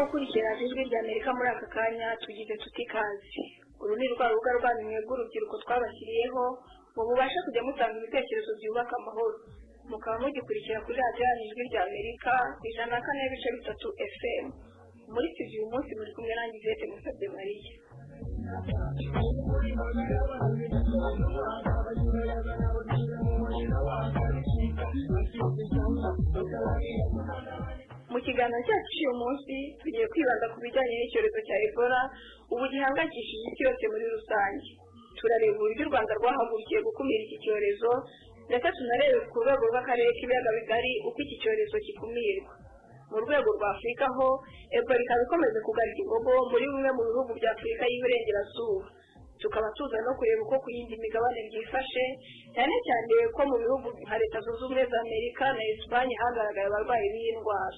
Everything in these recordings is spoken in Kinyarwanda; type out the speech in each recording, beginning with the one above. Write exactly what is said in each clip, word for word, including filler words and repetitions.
gukurikira ijwi rya Amerika muri aka kanya tugize tuti kazi. Uru ni rwa rubuga rwanyu mwebwe urubyiruko twabashyiriyeho ngo mubashe kujya mutanga ibitekerezo byubaka amahoro. Mukaba mugikurikira kuri radiyo ijwi rya Amerika ku ijana na kane n'ibice bitatu F M. Muri studio uyu munsi muri kumwe nanjye Yvette Musabye Mariya. Mu kiganiro cyacu cy'uyu munsi tugiye kwibanda ku bijyanye n'icyorezo cya Ebola ubu gihangayikishije isi yose muri rusange. Turareba uburyo u Rwanda rwahagurukiye gukumira iki cyorezo ndetse tunarebe ku rwego rw'akarere k'ibiyaga bigari uko iki cyorezo gikumirwa. Mu rwego rwa Afurika ho Ebola ikaba ikomeza kugarika ingogo muri bimwe mu bihugu bya Afurika y'Iburengerazuba. Tukaba tuza no kureba uko ku yindi migabane byifashe cyane cyane ko mu bihugu nka Leta Zunze Ubumwe za Amerika na Espagne hagaragaye abarwayi b'iyi ndwara.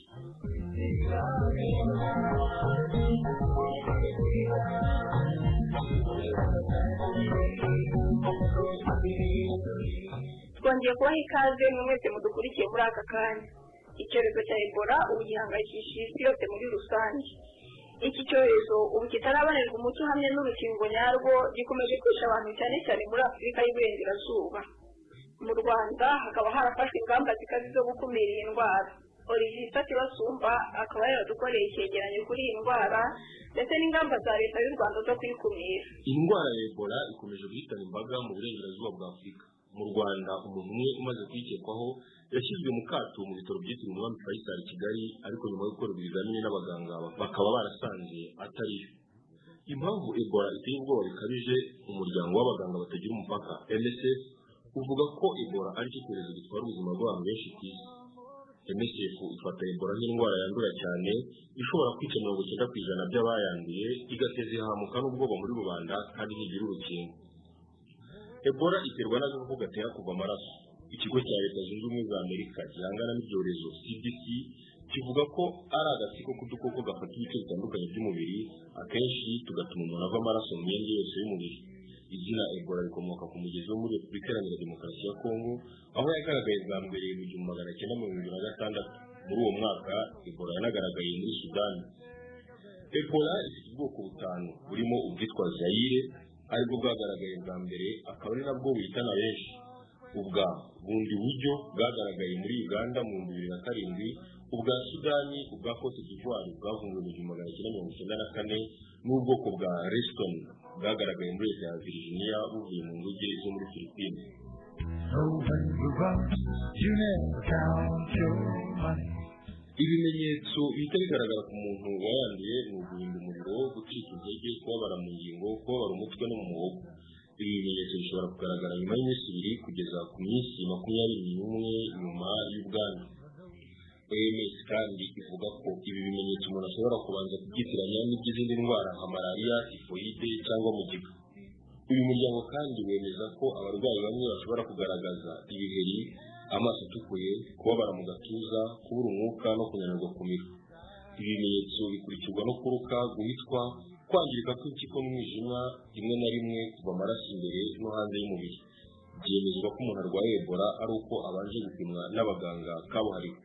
Twongeye kubaha ikaze mwese mudukurikiye muri aka kanya. Icyorezo cya Ebola ubu gihangayikishije isi yose muri rusange. Iki cyorezo ubu kitarabonerwa umuti uhamye n'urukingo nyarwo gikomeje kwica abantu cyane cyane muri Afurika y'Iburengerazuba. Mu Rwanda hakaba harafashwe ingamba zikaze zo gukumira iyi ndwara. Olivier Basumba akaba yaradukoreye icyegeranyo kuri iyi ndwara ndetse n'ingamba za Leta y'u Rwanda zo kuyikumira. Iyi ndwara ya Ebola ikomeje guhitana imbaga mu burengerazuba bwa Afurika. Mu Rwanda umuntu umwe umaze kwikekwaho yashyizwe mu kato mu bitaro byitiriwe Umwami Faisal Kigali, ariko nyuma yo gukora ibizamini n'abaganga bakaba barasanze atari yo. Impamvu Ebola iteye ubwoba bikabije, umuryango w'abaganga batagira umupaka M S F uvuga ko Ebola ari cyo cyorezo gitwara ubuzima bw'abantu benshi ku isi. M S F ifata Ebola nk'indwara yandura cyane ishobora kwica mirongo icyenda ku ijana by'abayanduye, igateza ihahamuka n'ubwoba muri rubanda kandi ntigira urukingo. Ebola iterwa n'agakoko gatera kuva amaraso. Ikigo cya Leta Zunze Ubumwe za Amerika gihangana n'ibyorezo C D C kivuga ko ari agatsiko k'udukoko gafata ibice bitandukanye by'umubiri, akenshi tugatuma umuntu ava amaraso mu myenge yose y'umubiri. Izina Ebola rikomoka ku mugezi wo muri Repubulika Iharanira Demokarasi ya Kongo, aho yagaragaye bwa mbere mu gihumbi magana cyenda mirongo irindwi na gatandatu. Muri uwo mwaka Ebola yanagaragaye muri Sudani. Ebola ifite ubwoko butanu burimo ubwitwa Zaire aribwo bwagaragaye bwa mbere, akaba ari nabwo buhitana benshi. Ubwa bundi buryo bwagaragaye muri Uganda mu bibiri na karindwi, ubwa Sudani, ubwa Cote d'Ivoire bwavumbuwe mu gihumbi magana cyenda mirongo icyenda na kane, n'ubwoko bwa Reston bwagaragaye muri Leta ya Virginia buvuye mu nguge zo muri Philippines. Ibimenyetso bihita bigaragara ku muntu wayanduye ni uguhinda umuriro, gucika intege, kubabara mu ngingo, kubabara umutwe no mu muhogo. Ibi bimenyetso bishobora kugaragara nyuma y'iminsi ibiri kugeza ku minsi makumyabiri n'umwe nyuma y'ubwandu. O M S kandi ivuga ko ibi bimenyetso umuntu ashobora kubanza kubyitiranya n'iby'izindi ndwara nka malariya, tifoide cyangwa mugiga. Uyu muryango kandi wemeza ko abarwayi bamwe bashobora kugaragaza ibiheri, amaso atukuye, kubabara mu gatuza, kubura umwuka no kunanirwa kumira. Ibi bimenyetso bikurikirwa no kuruka, guhitwa, kwangirika kw'impyiko n'umwijima, rimwe na rimwe kuva amaraso imbere no hanze y'umubiri. Byemezwa ko umuntu arwaye Ebola ari uko abanje gupimwa n'abaganga kabuhariwe.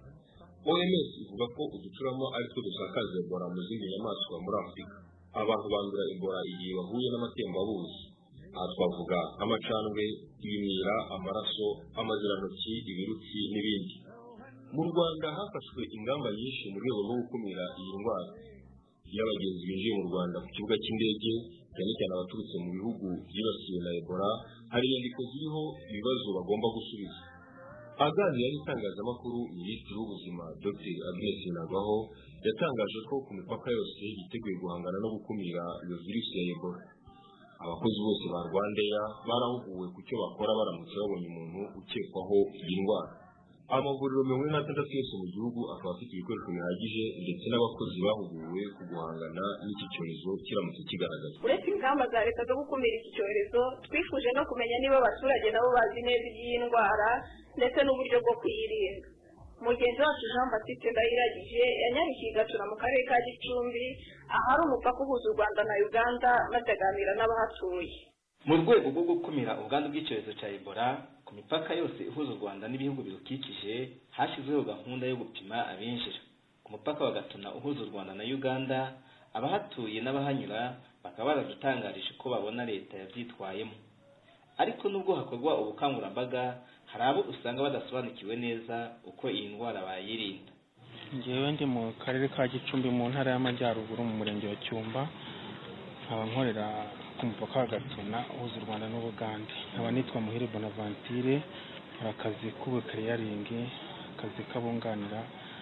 O M S ivuga ko uducurama ari two dusakaza Ebola mu zindi nyamaswa muri Afurika. Abantu bandura Ebola igihe bahuye n'amatembabuzi. Aha twavuga nk'amacandwe, ibimyira, amaraso, amazirantoki, ibirutsi n'ibindi. Mu Rwanda hafashwe ingamba nyinshi mu rwego rwo gukumira iyi ndwara. Iyo abagenzi binjiye mu Rwanda ku kibuga cy'indege, cyane cyane abaturutse mu bihugu byibasiwe na Ebola, hari inyandiko ziriho ibibazo bagomba gusubiza. Aganira n'itangazamakuru, Minisitiri w'Ubuzima Dr Agnes Binagwaho yatangaje ko ku mipaka yose yiteguye guhangana no gukumira iyo virusi ya Ebola. Abakozi bose ba Rwandair barahuguwe ku cyo bakora baramutse babonye umuntu ukekwaho iyi ndwara. Amavuriro mirongo ine n'atandatu yose mu gihugu akaba afite ibikoresho bihagije ndetse n'abakozi bahuguwe ku guhangana n'iki cyorezo kiramutse kigaragaza. Uretse ingamba za Leta zo gukumira iki cyorezo, twifuje no kumenya niba abaturage nabo bazi neza iyi ndwara ndetse n'uburyo bwo kuyirinda. Mugenzi wacu Jean Baptiste Ndayiragije yanyarukiye Gatura mu karere ka Gicumbi ahari umupaka uhuza u Rwanda na Uganda, maze aganira n'abahatuye. Mu rwego rwo gukumira ubwandu bw'icyorezo cya Ebola ku mipaka yose ihuza u Rwanda n'ibihugu birukikije, hashyizweho gahunda yo gupima abinjira. ku mupaka wa Gatuna uhuza u Rwanda na Uganda abahatuye n'abahanyura bakaba baradutangarije ko babona leta yabyitwayemo. Ariko nubwo hakorwa ubukangurambaga hari abo usanga badasobanukiwe neza uko iyi ndwara bayirinda. Ngewe ndi mu karere ka Gicumbi mu ntara y'Amajyaruguru mu murenge wa Cyumba, nkaba nkorera ku mupaka wa Gatuna uhuza u Rwanda n'Ubugande. Nkaba nitwa Muhire Bonaventure, akazi k'ubukariyaringi, akazi kabunganira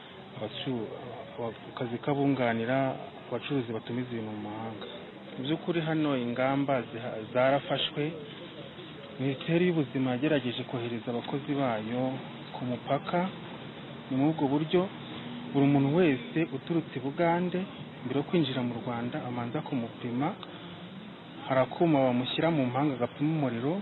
akazi kabunganira abacuruzi batumiza ibintu mu mahanga. Mu by'ukuri hano ingamba zarafashwe. Minisiteri y'Ubuzima yagerageje kohereza abakozi bayo ku mupaka. Ni muri ubwo buryo buri muntu wese uturutse Bugande mbere yo kwinjira mu Rwanda amanza kumupima. Hari akuma bamushyira mu mpanga gapima umuriro.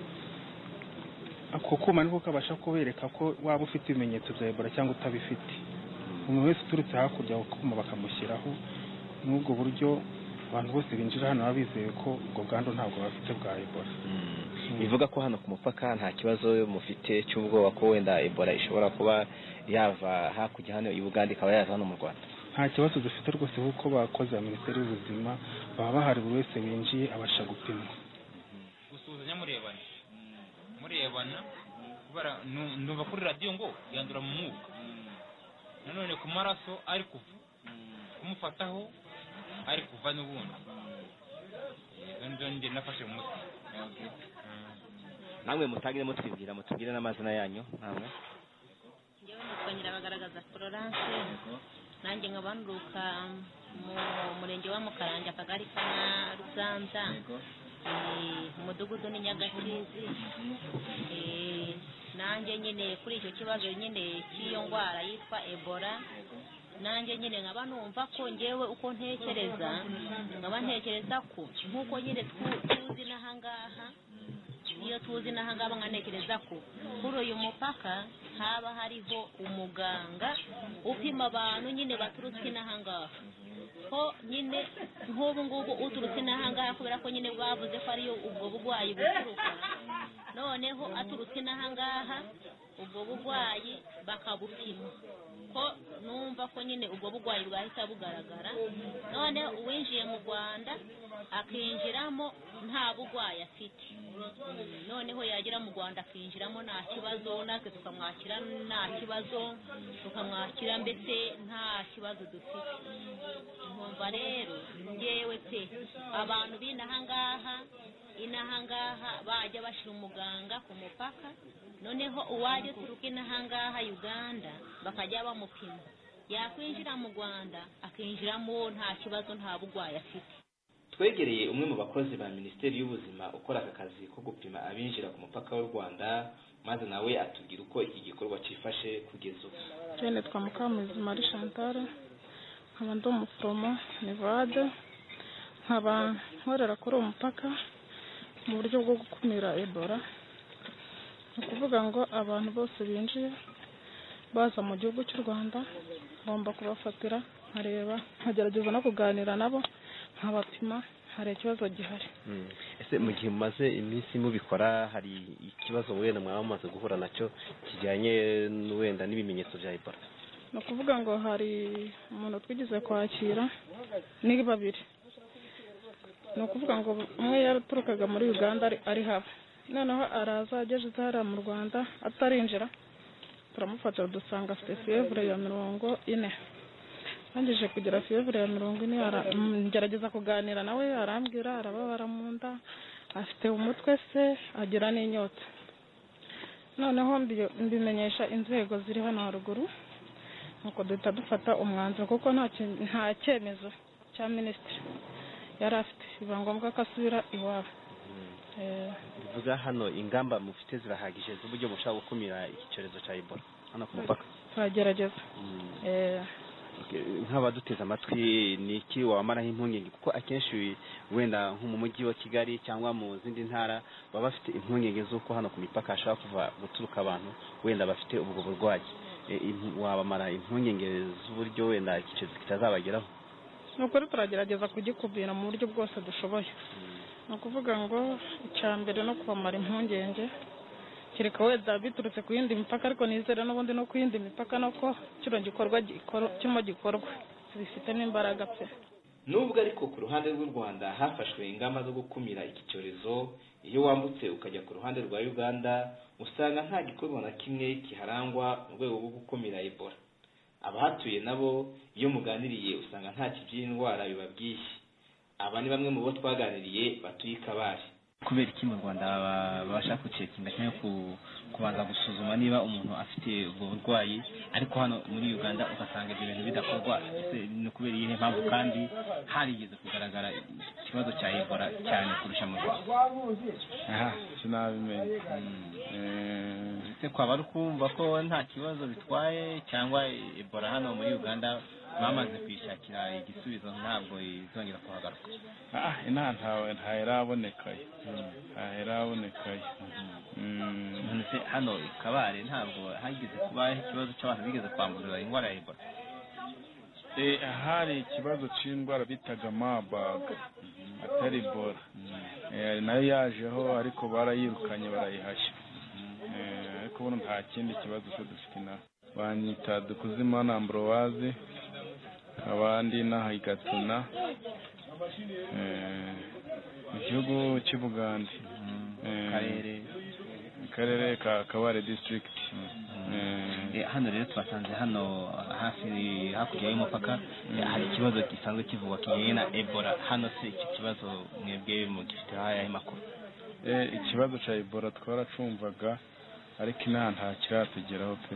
Ako kuma niko kabasha kubereka ko waba ufite ibimenyetso bya Ebola cyangwa utabifite. Umuntu wese uturutse hakurya akuma bakamushyiraho. Muri ubwo buryo abantu bose binjira hano babizeye ko ubwo bwandu ntabwo bafite bwa Ebola. Bivuga ko hano ku mupaka nta kibazo mufite cy'ubwoba ko wenda Ebola ishobora kuba yava hakurya hano i Bugande ikaba yaza hano mu Rwanda? Nta kibazo dufite rwose kuko bakoze ya Minisiteri y'Ubuzima baba bahari buri wese winjiye abasha gupimwa. Gusuzanya murebana murebana kubara ndumva kuri radio ngo yandura mu mwuka, nanone ku maraso ari kuva kumufataho ari kuva n'ubundi nzo nje nafashe mu mutwe. Namwe mutangire mutwibwira mutubwire n'amazina yanyu namwe. Ngewe nitwanyira bagaragaza Florence, nanjye nkabanduka mu murenge wa Mukaranja akagari ka Ruganza, umudugudu ni Nyagatizi. Nanjye nyine kuri icyo kibazo nyine cy'iyo ndwara yitwa Ebola, nanjye nyine nkaba numva ko ngewe uko ntekereza nkaba ntekereza ko nk'uko nyine tuzi n'ahangaha iyo tuzi n'ahangaha nkanekereza ko kuri uyu mupaka haba hariho umuganga upima abantu nyine baturutse n'ahangaha, ko nyine nk'ubu ngubu uturutse n'ahangaha kubera ko nyine bavuze ko ariyo ubwo burwayi buturuka, noneho aturutse n'ahangaha ubwo burwayi bakabupima, ko numva ko nyine ubwo burwayi bwahita bugaragara. None uwinjiye mu Rwanda akinjiramo nta burwayi afite, noneho yagera mu Rwanda akinjiramo nta kibazo, natwe tukamwakira nta kibazo, tukamwakira mbese nta kibazo dufite. Nkumva rero ngewe pe abantu b'inahangaha inahangaha bajya bashira umuganga ku mupaka, noneho uwaje turuka inahangaha Uganda bakajya bamupima, yakwinjira mu Rwanda akinjiramo nta kibazo nta burwayi afite. Twegereye umwe mu bakozi ba Minisiteri y'Ubuzima ukora aka kazi ko gupima abinjira ku mupaka w'u Rwanda, maze nawe atubwira uko iki gikorwa cyifashe kugeza ubu. Jene twa Mukamuzi Marie Chantal, nkaba ndi umuforomo Nevade, nkaba nkorera kuri uwo mupaka mu buryo bwo gukumira Ebola. Ni ukuvuga ngo abantu bose binjiye baza mu gihugu cy'u Rwanda ngomba kubafatira nkareba, nkagerageza no kuganira nabo nkabapima hari ikibazo gihari. Ese mu gihe mumaze iminsi mubikora hari ikibazo wenda mwaba mumaze guhura nacyo kijyanye wenda n'ibimenyetso bya Ebola? Ni ukuvuga ngo hari umuntu twigize kwakira ni babiri. Ni ukuvuga ngo umwe yaraturukaga muri Uganda ari haba, noneho araza ageze hariya mu Rwanda atarinjira, turamufata dusanga afite fievre ya mirongo ine. Angije kugira fievre ya mirongo ine ngerageza kuganira nawe, arambwira arababara mu nda, afite umutwe se, agira n'inyota. Noneho mbimenyesha inzego ziri hano haruguru, nuko duhita dufata umwanzuro kuko nta nta cyemezo cya minisitiri yari afite, biba ngombwa ko asubira iwabo. Bivuga hano ingamba mufite zirahagije z'uburyo bushaka gukumira iki cyorezo cya Ebola hano ku mupaka? Turagerageza. Nk'abaduteze amatwi ni iki wamaraho impungenge, kuko akenshi wenda nko mu mujyi wa Kigali cyangwa mu zindi ntara baba bafite impungenge z'uko hano ku mipaka hashobora kuva guturuka abantu wenda bafite ubwo burwayi. Wabamara impungenge z'uburyo wenda iki cyorezo kitazabageraho? Ni ukuri turagerageza kugikubira mu buryo bwose dushoboye. Ni ukuvuga ngo icya mbere no kubamara impungenge kereka wenda biturutse ku yindi mipaka ariko nizera n'ubundi no ku yindi mipaka nuko kino gikorwa kirimo gikorwa bifitemo imbaraga pe. Nubwo ariko ku ruhande rw'u Rwanda hafashwe ingamba zo gukumira iki cyorezo, iyo wambutse ukajya ku ruhande rwa Uganda usanga nta gikorwa na kimwe kiharangwa mu rwego rwo gukumira Ebola. Abahatuye nabo iyo muganiriye usanga nta kiby'indwara bibabwiye. Aba ni bamwe mu bo twaganiriye batuye Kabare. Kubera iki mu Rwanda babasha kucekinga cyangwa kubanza gusuzuma niba umuntu afite ubwo burwayi, ariko hano muri Uganda ugasanga ibyo bintu bidakorwa? No kubera iyi mpamvu kandi harigeze kugaragara ikibazo cya Ebola cyane kurusha mu Rwanda. Aha, sinabimenye. Eh, kwaba ari kumva ko nta kibazo bitwaye cyangwa Ebola hano muri Uganda bamaze kwishakira igisubizo ntabwo izongera kuhagaruka? Ah, ina ntawe ntayirabonekaye. Ntayirabonekaye. None se hano Kabare ntabwo hageze kuba ikibazo cy'abantu bigeze kwandura indwara ya Ebola? Eh, hari ikibazo cy'indwara bitaga Marburg atari Ebola. Eh, nayo yajeho ariko barayirukanye barayihashya. Eh, ariko ubu nta kindi kibazo cyo dufite na banyita Dukuzimana Ambroise, abandi naha Igatuna, eh, mu gihugu cy'u Buganda, karere karere ka Kabare district. Eh, hano rero twasanze hano hafi hakurya y'umupaka hari ikibazo gisanzwe kivugwa kijyanye na Ebola. Hano se iki kibazo mwebwe mu gifite haya makuru? Eh, ikibazo cya Ebola twaracumvaga ariko inaha nta kiratugeraho pe.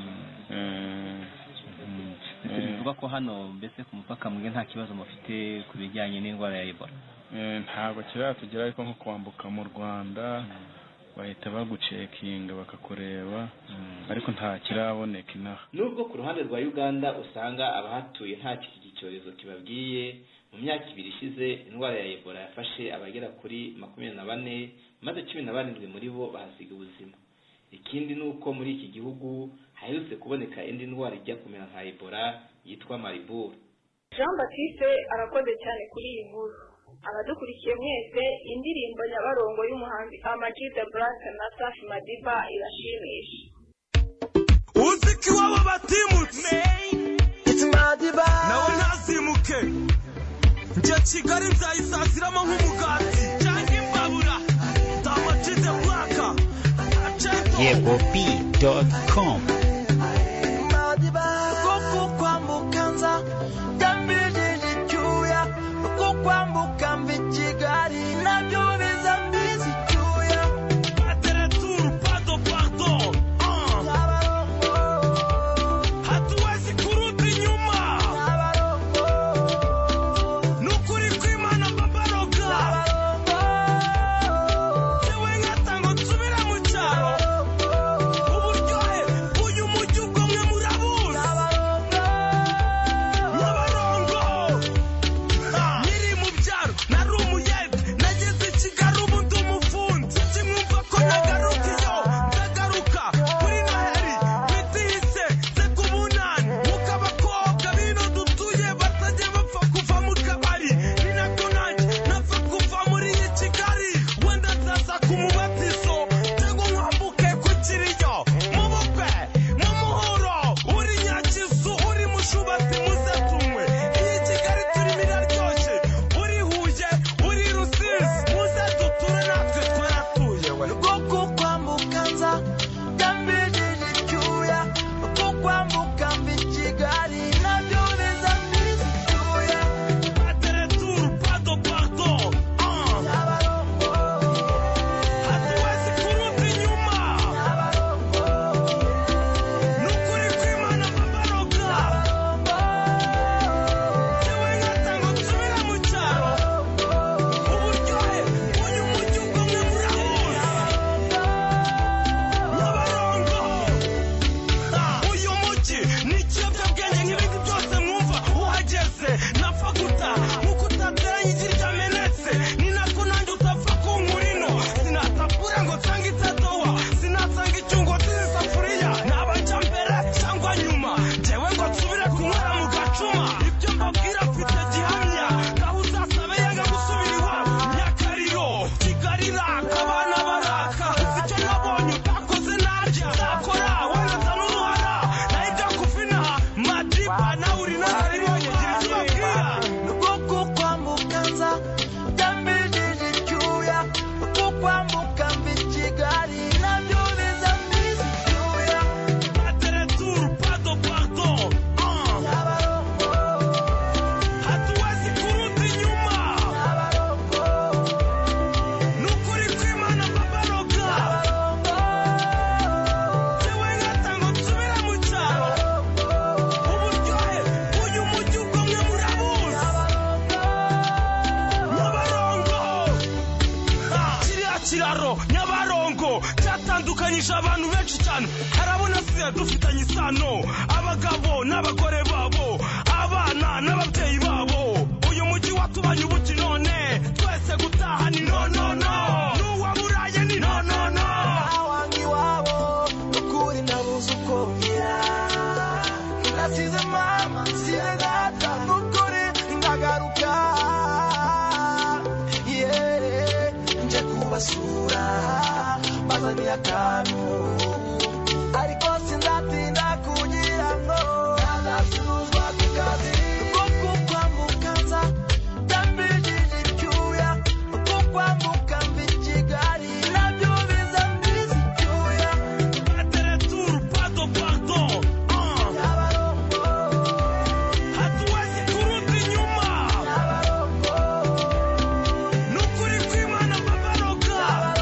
Bivuga ko hano mbese ku mupaka mwe nta kibazo mufite ku bijyanye n'indwara ya Ebola? Ntabwo kiratugera, ariko nko kwambuka mu Rwanda bahita bagucekinga bakakureba, ariko nta kiraboneka inaha. Nubwo ku ruhande rwa Uganda usanga abahatuye nta iki cyorezo kibabwiye, mu myaka ibiri ishize indwara ya Ebola yafashe abagera kuri makumyabiri na bane maze cumi na barindwi muri bo bahasiga ubuzima. Ikindi nuko muri iki gihugu haherutse kuboneka indi ndwara ijya kumera nka Ebola yitwa Marburg. Jean Baptiste arakoze cyane kuri iyi nkuru. Abadukurikiye mwese, indirimbo nyabarongo y'umuhanzi Ama-G The Black na Safi Madiba irashimisha. Uziki wabo batimutse It's Madiba nawe ntazimuke, njye Kigali nzayisaziramo nk'umugati cyangwa imbabura. Ama-G The Black Yebo P dot com. Madiba koko kwambukanza gambije cyuya, koko kwambuka mbi Kigali nabyo biza mbizi cyuya. Patere tour pardon pardon. Nyabarongo hatuwezi kurudi nyuma. Nyabarongo nukuri kwimana babaroga. Nyabarongo sewe ngatango nsubira mu cyaro. Uburyohe yatandukanyije abantu benshi cyane harabona se dufitanye isano abagabo n'abagore babo abana n'ababyeyi babo uyu mujyi watubanye ubuki none twese gutaha ni no no no n'uwaburaye ni no no no awangi wabo ukuri nabuze uko ngira nasize mama nsize data ukuri ndagaruka yeah nje kubasura bazanye akantu ariko sinzatinda kugira ngo nazasuzwa ku kazi kuko kwamukanza tambijije icyuya kuko kwamuka mva i Kigali nabyo biza mbizi icyuya ateretur pardon pardon Nyabarongo hatuwezi kurudi nyuma Nyabarongo nukuri kwimana babaroka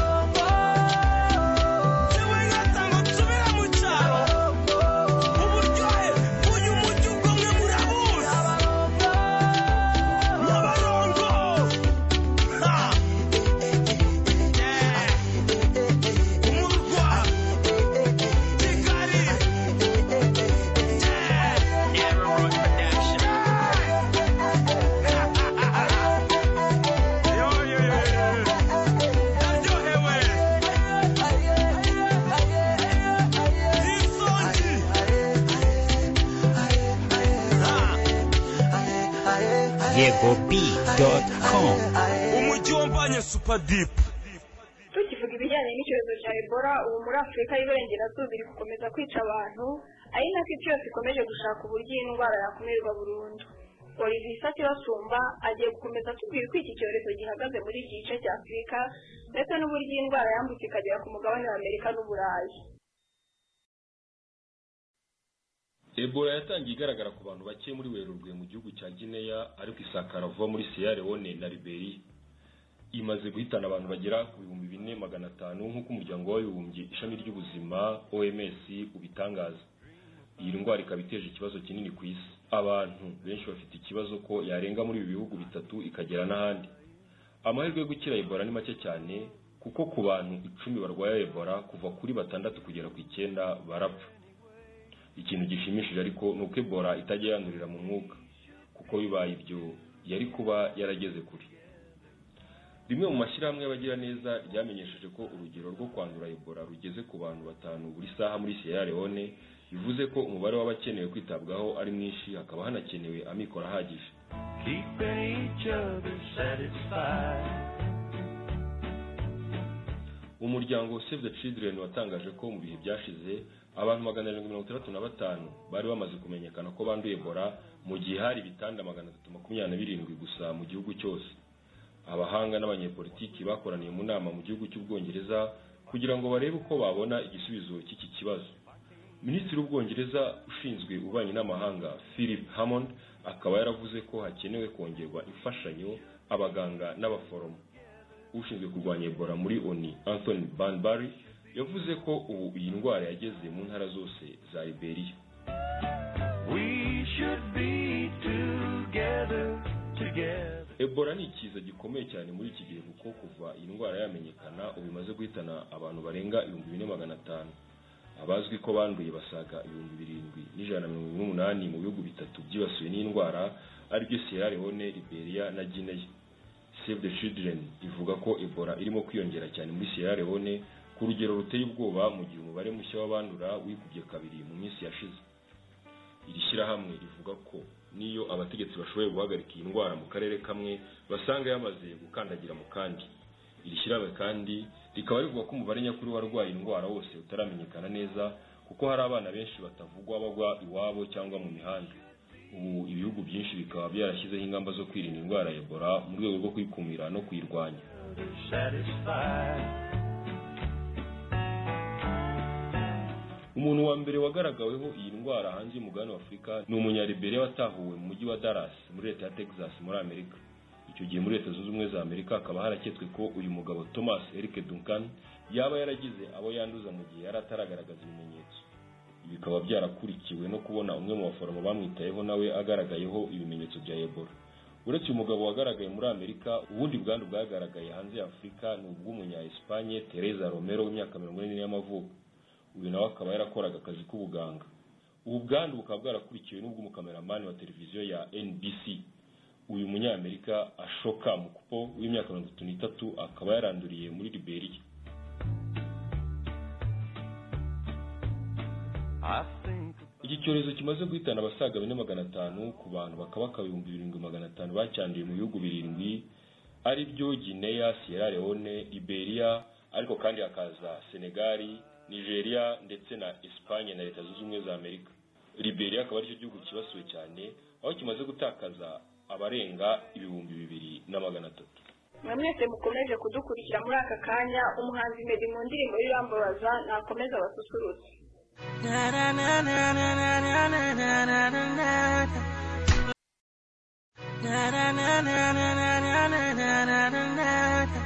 Sewe ngatango nsubira mu cyaro uburyohe bw'uyu mujyi ubwo mwe murabuzi Nyabarongo ha umurwa Kigali yo yo yo ndaryohewe isongi yego p dot com. umujyi wambanye super deep tukivuga ibijyanye n'icyorezo cya ebola ubu muri afurika y'iburengerazuba iri gukomeza kwica abantu ari nako isi yose ikomeje gushaka uburyo iyi ndwara yakumirwa burundu Olivier Sakibasumba agiye gukomeza atubwira uko iki cyorezo gihagaze muri iki gice cya afurika ndetse n'uburyo iyi ndwara yambutse ikagera ku mugabane wa amerika n'uburayi. Ebola yatangiye igaragara ku bantu bake muri Werurwe mu gihugu cya Guinea ariko isakara vuba muri Sierra Leone na Liberia. Imaze guhitana abantu bagera ku bihumbi bine magana atanu nk'uko umuryango w'abibumbye ishami ry'ubuzima O M S ubitangaza. Iyi ndwara ikaba iteje ikibazo kinini ku isi. Abantu benshi bafite ikibazo ko yarenga muri ibi bihugu bitatu ikagera n'ahandi. Amahirwe yo gukira Ebola ni make cyane kuko ku bantu icumi barwaye Ebola kuva kuri batandatu kugera ku icyenda barapfa. Ikintu gishimishije ariko nuko Ebola itajya yandurira mu mwuka kuko bibaye ibyo yari kuba yarageze kuri. Rimwe mu mashyirahamwe y'abagira neza ryamenyesheje ko urugero rwo kwandura Ebola rugeze ku bantu batanu buri saha muri Sierra Leone, bivuze ko umubare w'abakenewe kwitabwaho ari mwinshi hakaba hanakenewe amikoro ahagije. Umuryango Save the Children watangaje ko mu bihe byashize abantu magana arindwi mirongo itandatu na batanu bari bamaze kumenyekana ko banduye Ebola mu gihe hari ibitanda magana atatu makumyabiri na birindwi gusa mu gihugu cyose. Abahanga n'abanyepolitiki bakoraniye mu nama mu gihugu cy'Ubwongereza kugira ngo barebe uko babona igisubizo cy'iki kibazo. Minisitiri w'Ubwongereza ushinzwe ububanyi n'amahanga Philip Hammond akaba yaravuze ko hakenewe kongerwa imfashanyo abaganga n'abaforomo. Ushinzwe kurwanya Ebola muri O N U Anthony Banbury yavuze ko ubu iyi ndwara yageze mu ntara zose za Liberia. We should be together together. Ebola ni ikiza gikomeye cyane muri iki gihe kuko kuva iyi ndwara yamenyekana ubu imaze guhitana abantu barenga ibihumbi bine magana atanu. Abazwi ko banduye basaga ibihumbi birindwi n'ijana na mirongo umunani mu bihugu bitatu byibasiwe n'indwara aribyo Sierra Leone, Liberia na Guinea. Save the Children ivuga ko Ebola irimo kwiyongera cyane muri Sierra Leone ku rugero ruteye ubwoba mu gihe umubare mushya w'abandura wikubye kabiri mu minsi yashize. Iri shyirahamwe rivuga ko niyo abategetsi bashoboye guhagarika iyi ndwara mu karere kamwe basanga yamaze gukandagira mu kandi. Iri shyirahamwe kandi rikaba rivuga ko umubare nyakuri warwaye indwara wose utaramenyekana neza kuko hari abana benshi batavugwa bagwa iwabo cyangwa mu mihanda. Ubu ibihugu byinshi bikaba byarashyizeho ingamba zo kwirinda indwara ya Ebola mu rwego rwo kwikumira no kuyirwanya. Umuntu wa mbere wagaragaweho iyi ndwara hanze y'umugabane wa Afurika ni umunyaliberia watahuwe mu mujyi wa Dallas muri leta ya Texas muri Amerika. Icyo gihe muri leta zunze ubumwe za Amerika akaba haraketswe ko uyu mugabo Thomas Eric Duncan yaba yaragize abo yanduza mu gihe yari ataragaragaza ibimenyetso. Ibi bikaba byarakurikiwe no kubona umwe mu baforomo bamwitayeho nawe agaragayeho ibimenyetso bya Ebola. Uretse uyu mugabo wagaragaye muri Amerika, ubundi bwandu bwagaragaye hanze ya Afurika ni ubw'umunya Espagne Teresa Romero w'imyaka mirongo ine y'amavuko. uyu nawe akaba yarakoraga akazi k'ubuganga. Ubu bwandu bukaba bwarakurikiwe n'ubw'umukameramani wa televiziyo ya N B C. Uyu munyamerika Ashoka Mukupo w'imyaka mirongo itatu n'itatu akaba yaranduriye muri Liberia. Iki cyorezo kimaze guhitana abasaga bine magana atanu ku bantu bakaba ibihumbi birindwi magana atanu bacyanduye mu bihugu birindwi ari byo Guinea, Sierra Leone, Liberia, ariko kandi hakaza Senegal, Nigeria ndetse na Espagne na Leta Zunze Ubumwe za Amerika. Liberia akaba aricyo gihugu kibasuwe cyane aho kimaze gutakaza abarenga ibihumbi bibiri na magana atatu. Mwese mukomeje kudukurikira muri aka kanya, umuhanzi Meddy mu ndirimbo y'Irambabaza nakomeza basusurutse. Na na na na na na na na na na na na na na na na na na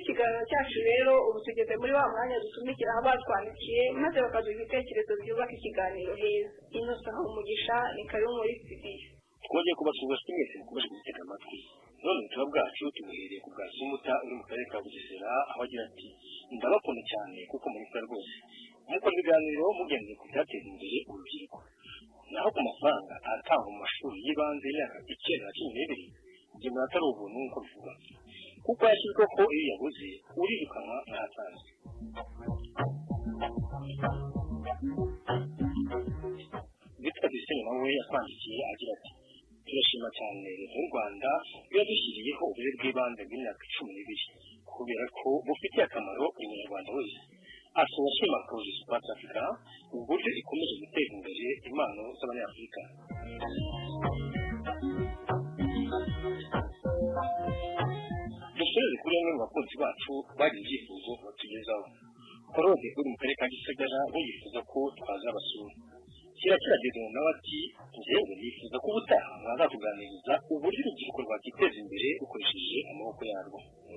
ikiganiro cyacu rero ubu tugeze muri wa mwanya dutumikira aho batwandikiye maze bakaduha ibitekerezo byubaka ikiganiro heza. Innocent Umugisha ni karibu muri studio. Twongeye kubasuhuza mwese mukomeje gutega amatwi. None ubutumwa bwacu tubuhereye ku bwa Sumuta uri mu karere ka Bugesera aho agira ati ndabakunda cyane kuko muri kora rwose mukora ibiganiro mugendeye ku byateza imbere urubyiruko. Naho ku mafaranga atangwa mu mashuri y'ibanze y'imyaka icyenda na cumi n'ibiri igihe umuntu atari ubuntu nk'uko bivuga kuko yashyizwe ko iyo yabuze urirukanwa ntatanzwe. Victor Bisenya nawe yatwandikiye agira ati turashima cyane leta y'u Rwanda yadushyiriyeho uburere bw'ibanze bw'imyaka cumi n'ibiri kubera ko bufitiye akamaro buri munyarwanda wese. Asaba ashima Projet Smart Africa uburyo ikomeje guteza imbere impano z'abanyafurika. Dusoreze kuri bamwe mu bakunzi bacu bagize ibyifuzo batugezaho. Claude uri mu karere ka Gisagara yifuza ko twazabasura. Kira kirageze nawe ati njyewe nifuza ko ubutaha mwazatuganiriza uburyo urubyiruko rwakiteza imbere rukoresheje amaboko yarwo.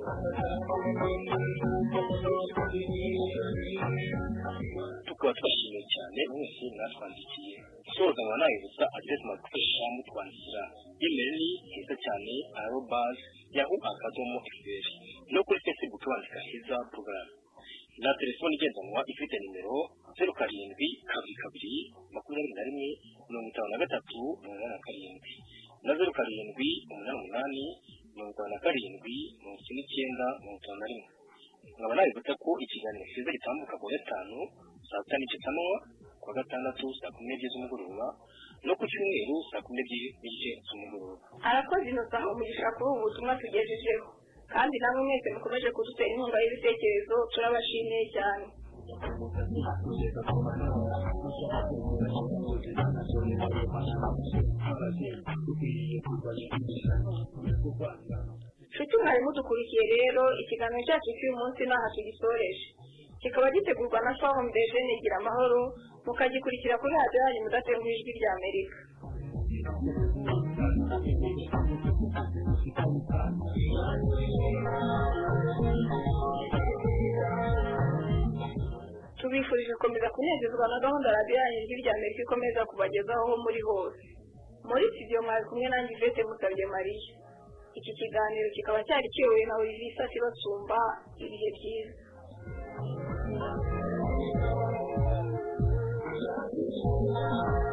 Tukaba twashimiye cyane mwese mwatwandikiye. Soza mwanayibutsa adresse mwakoresha mutwandikira email heza cyane arobase yahoo akadomo fr no kuri Facebook wandika heza program. Na telefoni igendanwa ifite nimero zeru karindwi kabiri kabiri makumyabiri na rimwe mirongo itanu na gatatu mirongo inani na karindwi na zeru karindwi umunani umunani mirongo itanu na karindwi mirongo icyenda n'icyenda mirongo itanu na rimwe. Nkaba nabibutsa ko ikiganiro cyiza gitambuka ku wa gatanu saa sita n'igice z'amanywa, ku wa gatandatu saa kumi n'ebyiri z'umugoroba no ku cyumweru saa kumi n'ebyiri n'igice z'umugoroba. Arakoze Innocent Umugisha kuri ubu butumwa tugejejeho. Kandi namwe mwese mukomeje kudutera inkunga y'ibitekerezo turabashimiye cyane. Nshuti mwari mudukurikiye rero ikiganiro cyacu cy'uyu munsi n'aha tugisoreje. Kikaba gitegurwa na Forum des Jeunes Gira Amahoro mukagikurikira kuri radiyo yanyu mudatenguha ijwi rya Amerika. Tubifurije gukomeza kunezezwa na gahunda radiyo yanyu ijwi rya Amerika ikomeza kubagezaho muri hose. Muri studio mwari kumwe nanjye Ivete Musabye Marie. Iki kiganiro kikaba cyari kiyobowe na Olivier Sati Basumba. Ibihe byiza. Thank you.